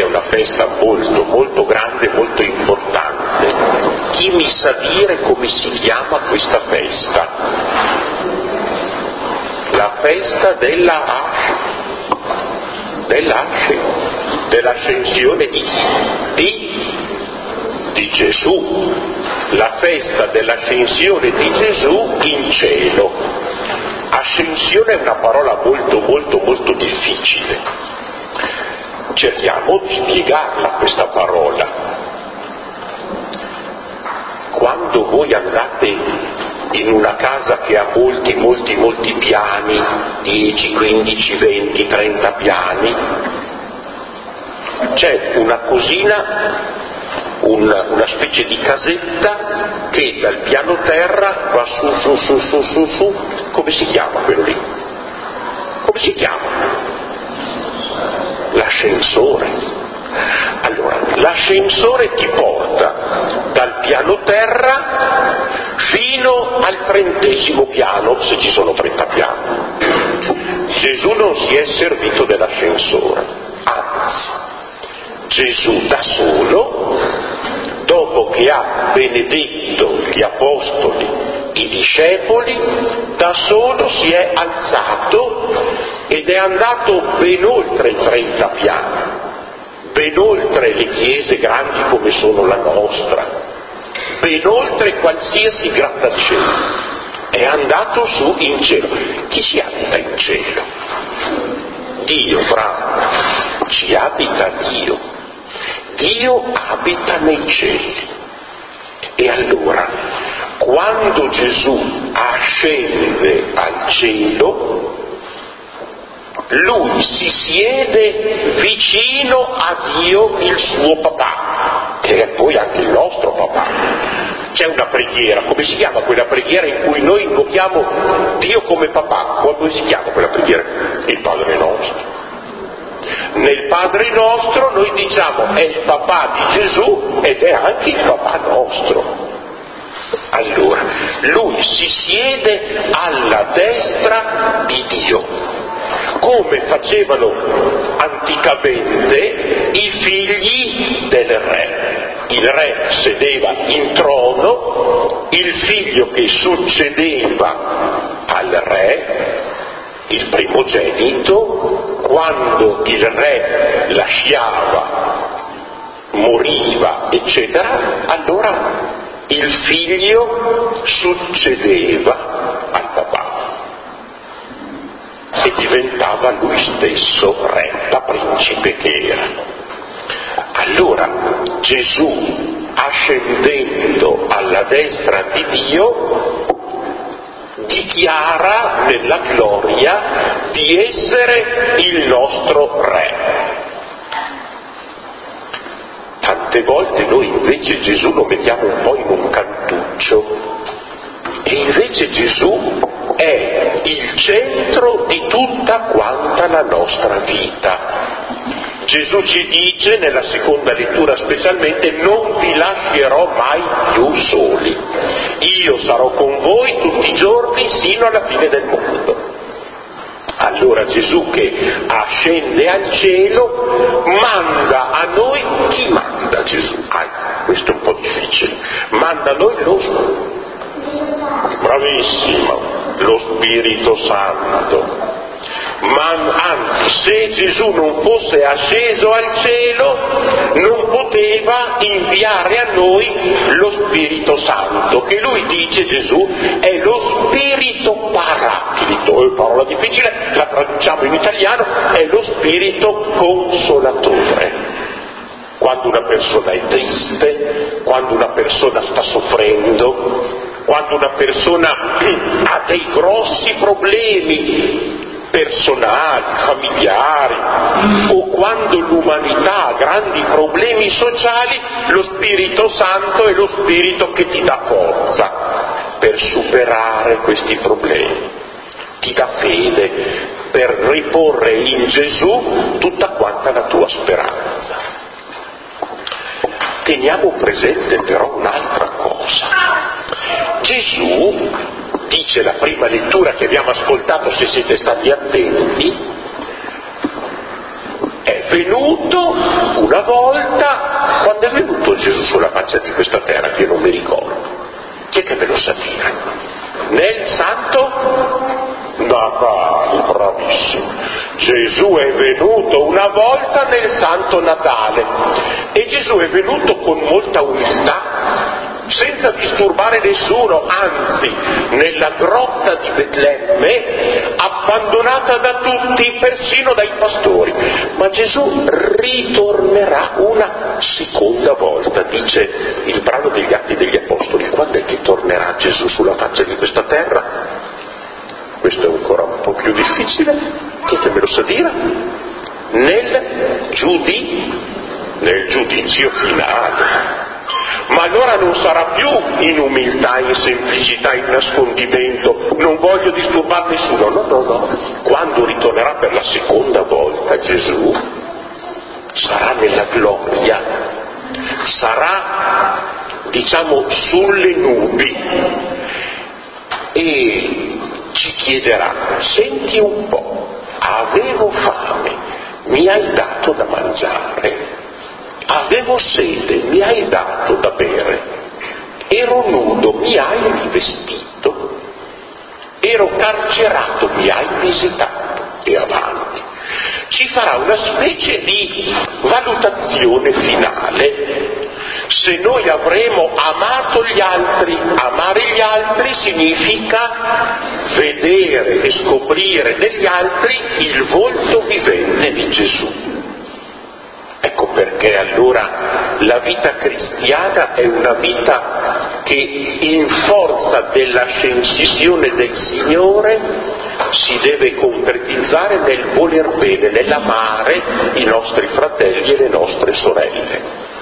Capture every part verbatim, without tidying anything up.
una festa molto, molto grande, molto importante. Chi mi sa dire come si chiama questa festa? La festa della dell'ascensione di, di, di Gesù, la festa dell'ascensione di Gesù in cielo. Ascensione è una parola molto, molto, molto difficile. Cerchiamo di spiegarla questa parola. Quando voi andate in una casa che ha molti, molti, molti piani, dieci, quindici, venti, trenta piani, c'è una cosina, una, una specie di casetta che dal piano terra va su, su, su, su, su, su, come si chiama quello lì? Come si chiama? L'ascensore. Allora, l'ascensore ti porta dal piano terra fino al trentesimo piano, se ci sono trenta piani. Gesù non si è servito dell'ascensore, anzi, Gesù da solo, dopo che ha benedetto gli apostoli, i discepoli, da solo si è alzato ed è andato ben oltre i trenta piani, ben oltre le chiese grandi come sono la nostra, ben oltre qualsiasi grattacielo. È andato su in cielo. Chi ci abita in cielo? Dio, bravo, ci abita Dio. Dio abita nei cieli. E allora, quando Gesù ascende al cielo, lui si siede vicino a Dio, il suo papà, che è poi anche il nostro papà. C'è una preghiera, come si chiama quella preghiera in cui noi invochiamo Dio come papà? Come si chiama quella preghiera? Il Padre nostro. Nel Padre nostro noi diciamo è il papà di Gesù ed è anche il papà nostro. Allora, lui si siede alla destra di Dio, come facevano anticamente i figli del re. Il re sedeva in trono, il figlio che succedeva al re, il primogenito, quando il re lasciava, moriva, eccetera, allora il figlio succedeva al papà e diventava lui stesso re, da principe che era. Allora Gesù, ascendendo alla destra di Dio, dichiara nella gloria di essere il nostro re. Tante volte noi invece Gesù lo mettiamo un po' in un cantuccio, e invece Gesù è il centro di tutta quanta la nostra vita. Gesù ci dice, nella seconda lettura specialmente, non vi lascerò mai più soli. Io sarò con voi tutti i giorni sino alla fine del mondo. Allora Gesù che ascende al cielo manda a noi, chi manda Gesù? Ah, questo è un po' difficile. Manda a noi lo bravissimo, lo Spirito Santo. Ma anzi, se Gesù non fosse asceso al cielo, non poteva inviare a noi lo Spirito Santo, che lui dice, Gesù, è lo Spirito Paraclito, è una parola difficile, la traduciamo in italiano, è lo Spirito Consolatore. Quando una persona è triste, quando una persona sta soffrendo, quando una persona ha dei grossi problemi personali, familiari, o quando l'umanità ha grandi problemi sociali, lo Spirito Santo è lo Spirito che ti dà forza per superare questi problemi, ti dà fede per riporre in Gesù tutta quanta la tua speranza. Teniamo presente però un'altra cosa. Gesù, dice la prima lettura che abbiamo ascoltato, se siete stati attenti, è venuto una volta. Quando è venuto Gesù sulla faccia di questa terra, che io non mi ricordo? Chi è che me lo sa dire? Nel Santo Natale, bravissimo. Gesù è venuto una volta nel Santo Natale e Gesù è venuto con molta umiltà, senza disturbare nessuno, anzi nella grotta di Betlemme, abbandonata da tutti, persino dai pastori. Ma Gesù ritornerà una seconda volta, dice il brano degli Atti degli Apostoli. Quando è che tornerà Gesù sulla faccia di questa terra? Questo è ancora un po' più difficile. Chi è che me lo sa dire? Nel giudi, nel giudizio finale. Ma allora non sarà più in umiltà, in semplicità, in nascondimento, non voglio disturbare nessuno, no, no, no. Quando ritornerà per la seconda volta Gesù, sarà nella gloria, sarà, diciamo, sulle nubi e ci chiederà: senti un po', avevo fame, mi hai dato da mangiare? Avevo sete, mi hai dato da bere? Ero nudo, mi hai rivestito? Ero carcerato, mi hai visitato? E avanti. Ci farà una specie di valutazione finale. Se noi avremo amato gli altri, amare gli altri significa vedere e scoprire negli altri il volto vivente di Gesù. Ecco perché allora la vita cristiana è una vita che, in forza dell'ascensione del Signore, si deve concretizzare nel voler bene, nell'amare i nostri fratelli e le nostre sorelle.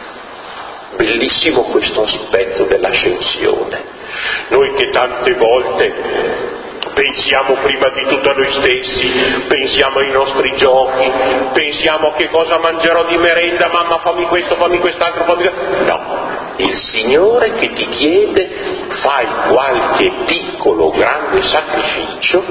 Bellissimo questo aspetto dell'ascensione. Noi che tante volte pensiamo prima di tutto a noi stessi, pensiamo ai nostri giochi, pensiamo a che cosa mangerò di merenda, mamma fammi questo, fammi quest'altro, fammi questo. No, il Signore che ti chiede: fai qualche piccolo grande sacrificio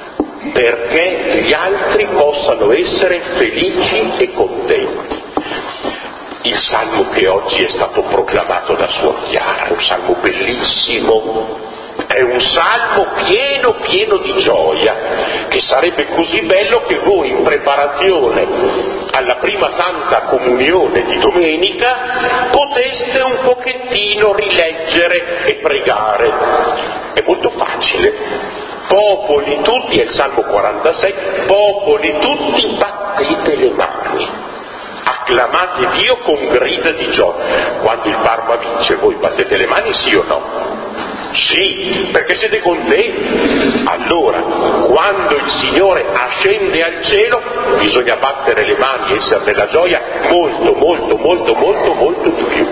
perché gli altri possano essere felici e contenti. Il salmo che oggi è stato proclamato da Suor Chiara è un salmo bellissimo. È un salmo pieno, pieno di gioia, che sarebbe così bello che voi, in preparazione alla prima Santa Comunione di domenica, poteste un pochettino rileggere e pregare. È molto facile. Popoli tutti, è il Salmo quarantasei, popoli tutti battete le mani, acclamate Dio con grida di gioia. Quando il Parma vince, voi battete le mani, sì o no? Sì, perché siete contenti. Allora, quando il Signore ascende al cielo, bisogna battere le mani e essere nella gioia molto, molto, molto, molto, molto di più.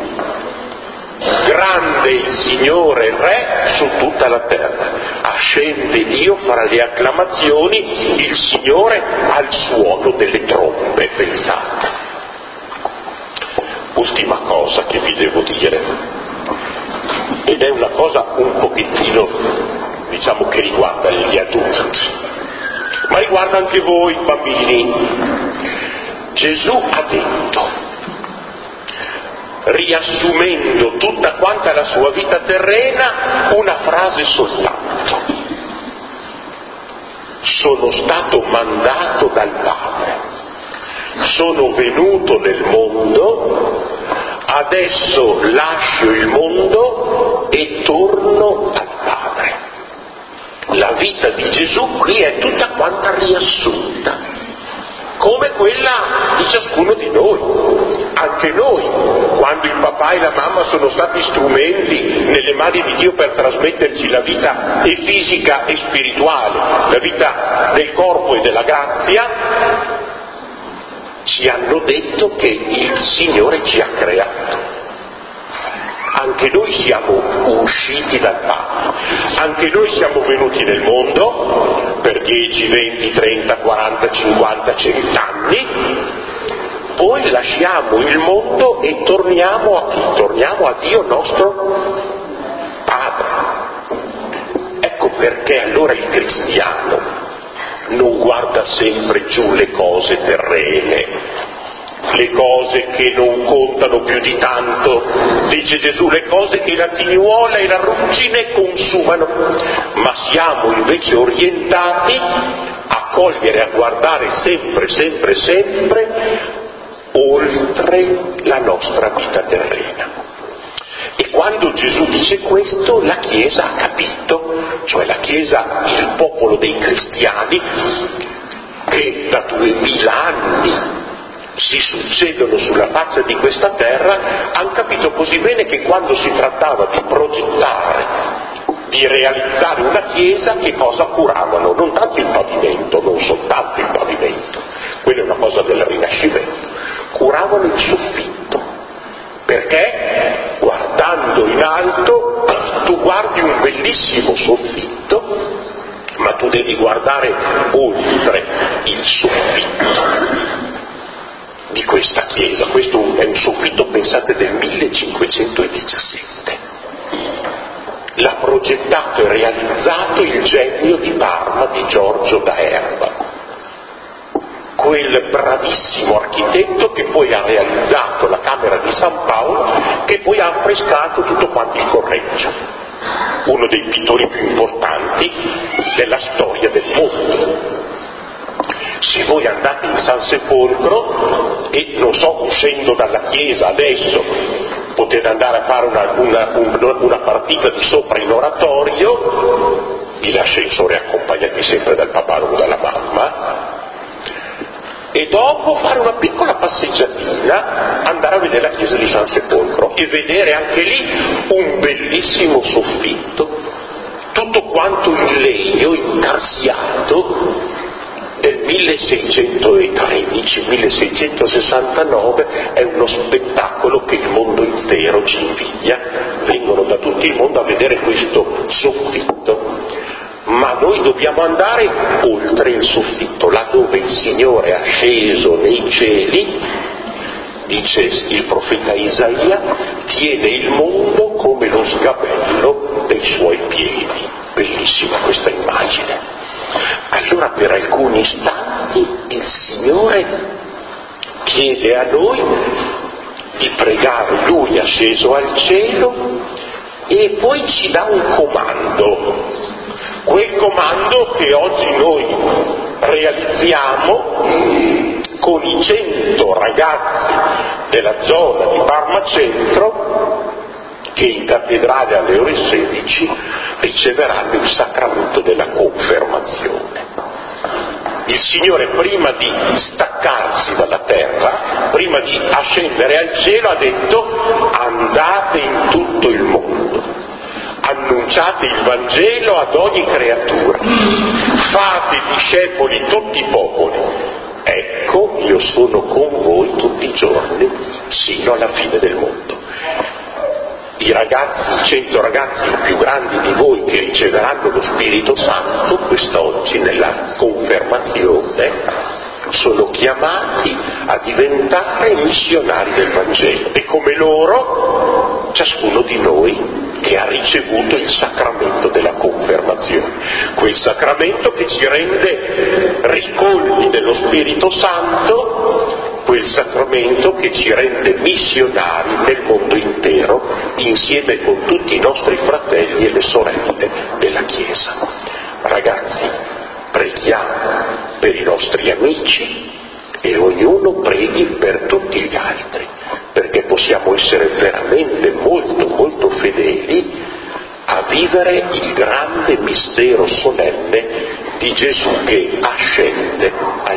Grande il Signore Re su tutta la terra. Ascende Dio fra le acclamazioni, il Signore al suono delle trombe, pensate. Ultima cosa che vi devo dire, ed è una cosa un pochettino, diciamo, che riguarda gli adulti, ma riguarda anche voi bambini. Gesù ha detto, riassumendo tutta quanta la sua vita terrena, una frase soltanto: sono stato mandato dal Padre, sono venuto nel mondo, adesso lascio il mondo e torno al Padre. La vita di Gesù qui è tutta quanta riassunta, come quella di ciascuno di noi. Anche noi, quando il papà e la mamma sono stati strumenti nelle mani di Dio per trasmetterci la vita e fisica e spirituale, la vita del corpo e della grazia, ci hanno detto che il Signore ci ha creato. Anche noi siamo usciti dal Padre, anche noi siamo venuti nel mondo per dieci, venti, trenta, quaranta, cinquanta, cento anni, poi lasciamo il mondo e torniamo a chi? Torniamo a Dio nostro Padre. Ecco perché allora il cristiano non guarda sempre giù le cose terrene, le cose che non contano più di tanto, dice Gesù, le cose che la tignuola e la ruggine consumano, ma siamo invece orientati a cogliere, a guardare sempre, sempre, sempre oltre la nostra vita terrena. E quando Gesù dice questo, la Chiesa ha capito, cioè la Chiesa, il popolo dei cristiani, che da duemila anni si succedono sulla faccia di questa terra, hanno capito così bene che quando si trattava di progettare, di realizzare una chiesa, che cosa curavano? Non tanto il pavimento, non soltanto il pavimento, quella è una cosa del Rinascimento, curavano il soffitto, perché guardando in alto tu guardi un bellissimo soffitto, ma tu devi guardare oltre il soffitto di questa chiesa. Questo è un soffitto, pensate, del millecinquecentodiciassette. L'ha progettato e realizzato il genio di Parma di Giorgio da Erba, quel bravissimo architetto che poi ha realizzato la Camera di San Paolo, che poi ha affrescato tutto quanto il Correggio, uno dei pittori più importanti della storia del mondo. Se voi andate in San Sepolcro e, non so, uscendo dalla chiesa adesso potete andare a fare una, una, una, una partita di sopra in oratorio, in ascensore accompagnati sempre dal papà o dalla mamma, e dopo fare una piccola passeggiatina, andare a vedere la chiesa di San Sepolcro e vedere anche lì un bellissimo soffitto, tutto quanto in legno intarsiato, del milleseicentotredici milleseicentosessantanove. È uno spettacolo che il mondo intero ci invidia, vengono da tutto il mondo a vedere questo soffitto, ma noi dobbiamo andare oltre il soffitto, là dove il Signore è asceso nei cieli, dice il profeta Isaia, tiene il mondo come lo sgabello dei suoi piedi. Bellissima questa immagine. Allora per alcuni istanti il Signore chiede a noi di pregare Lui asceso al cielo, e poi ci dà un comando, quel comando che oggi noi realizziamo con i cento ragazzi della zona di Parma Centro, che in cattedrale alle ore sedici riceveranno il sacramento della confermazione. Il Signore, prima di staccarsi dalla terra, prima di ascendere al cielo, ha detto: andate in tutto il mondo, annunciate il Vangelo ad ogni creatura, fate discepoli tutti i popoli. Ecco, io sono con voi tutti i giorni, sino alla fine del mondo. I ragazzi, i cento ragazzi più grandi di voi che riceveranno lo Spirito Santo quest'oggi nella confermazione, sono chiamati a diventare missionari del Vangelo, e come loro ciascuno di noi che ha ricevuto il sacramento della confermazione, quel sacramento che ci rende ricolmi dello Spirito Santo, quel sacramento che ci rende missionari nel mondo intero, insieme con tutti i nostri fratelli e le sorelle della Chiesa. Ragazzi, preghiamo per i nostri amici e ognuno preghi per tutti gli altri, perché possiamo essere veramente molto molto fedeli a vivere il grande mistero solenne di Gesù che ascende al